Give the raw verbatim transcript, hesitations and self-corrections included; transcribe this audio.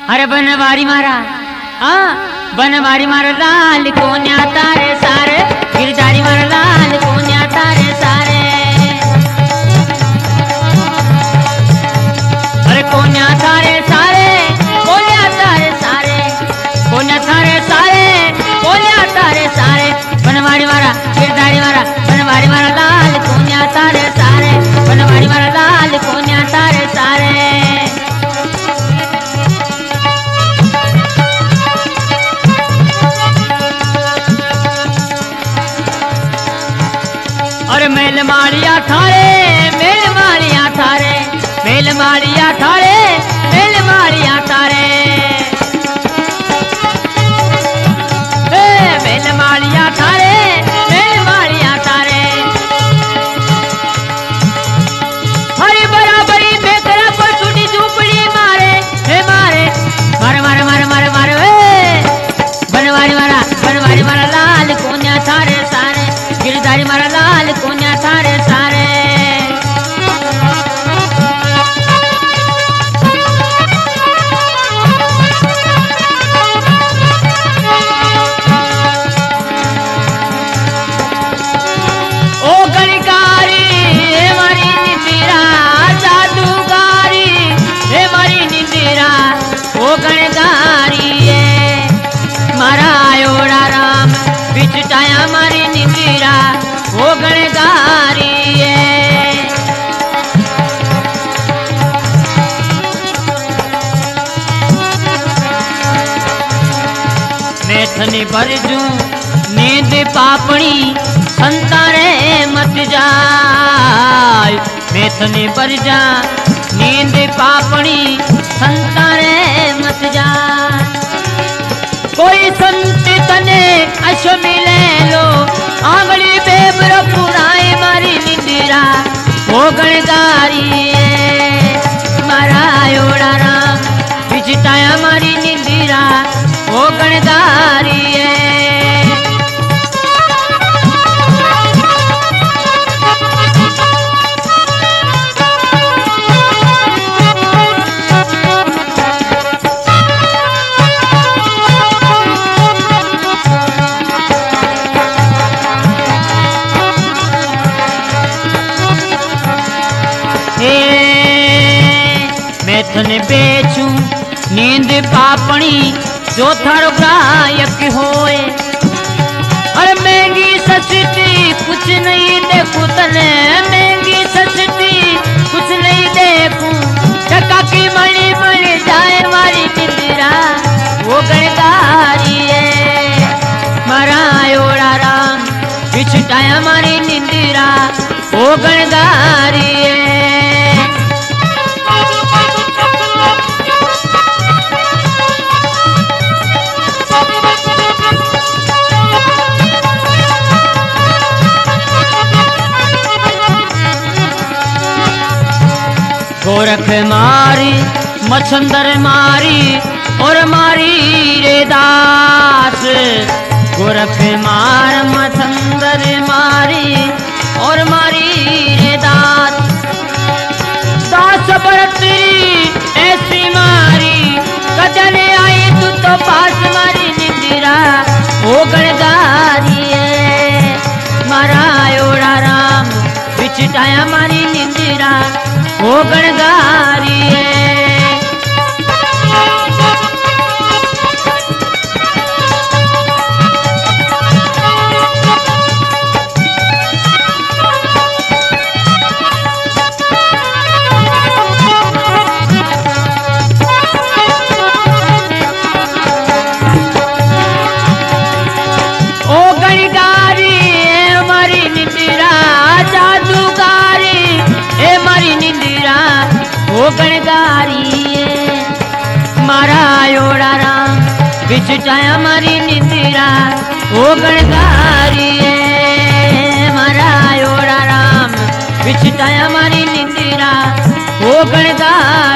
अरे बनवारी मारा हाँ बनवारी मारा लाल कोन्या तारे सारे गिरधारी मारा लाल कोन्या तारे सारे अरे कोन्या तारे सारे कोन्या तारे सारे कोन्या तारे सारे कोन्या तारे सारे बनवारी मारा गिरधारी मारा बनवारी मारा लाल कोन्या तारे सारे बनवारी मारा लाल कोन्या तारे सारे और मेल मालिया थारे मेल मालिया थारे मेल मालिया थारे मेल मालिया थारे ए मेल मालिया थारे मेल मालिया थारे हरी बराबरी बेकरा को छुटी झूपड़ी मारे हे मारे मारे मारे मारे मारे मारे ए बनवारी मारा बनवारी मारा लाल कोन्या थारे सारे गिरधारी मारा लाल कोन्या थारे सारे ओ गणकारी हे मारी निंदिरा जादूगारी हे मारी निंदिरा ओ गणकारी मारा आयोड़ा राम बिचटाया मारी निंदिरा ओ गणकारी मैं थने भरजू नींद पापड़ी संतारे मत जाय मैं थने भरजा नींद पापड़ी संतारे मत जाय कोई संत तने अश मिले लो आंगली बेबर पुराए मारी निंदिरा वो गणकारी मारा आयोड़ा राम बिचटाया मारी निंदिरा वो गणकारी थने बेचू नींद पापणी जो थारो गायक होए अरे महंगी सस्ती कुछ नहीं देखू तने महंगी सस्ती कुछ नहीं देखू टका की मणि मणि जाए मारी निंदिरा वो गणकारी मारा आयोड़ा राम बिछटाया मारी निंदिरा वो गणकारी गोरख मारी मछंदर मारी और मारी रे दास गोरख मार मछंदर मारी और मारी रे दास दास बरतरी ऐसी मारी कजने आई तू तो पास मारी निंदिरा ओ गणकारी मारा आयोड़ा राम बिचटाया मारी निंदिरा ओ गणकारी ओ गणकारी मारा आयोड़ा राम बिचटाया मारी निंदिरा ओ गणकारी मारा आयोड़ा राम बिचटाया मारी निंदिरा ओ गणकारी